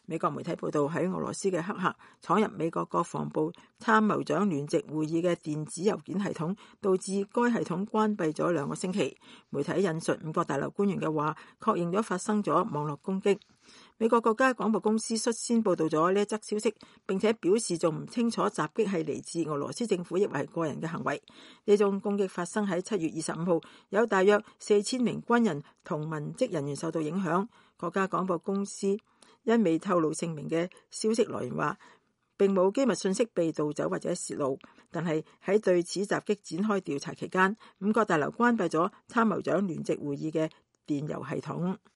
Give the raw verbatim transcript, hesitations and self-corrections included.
美國媒體報道，喺俄羅斯嘅黑客闖入美國國防部參謀長聯席會議嘅電子郵件系統，導致該系統關閉咗兩個星期。媒體引述五角大樓官員嘅話，確認咗發生咗網絡攻擊。美國國家廣播公司率先報道咗呢一則消息，並且表示仲唔清楚襲擊係嚟自俄羅斯政府抑或係個人嘅行為。呢種攻擊發生喺七月二十五號，有大約四千名軍人同文職人員受到影響。國家廣播公司因未透露姓名嘅消息來源話，並冇機密信息被盜走或者洩露，但係喺對此襲擊展開調查期間，五角大樓關閉咗參謀長聯席會議嘅電郵系統。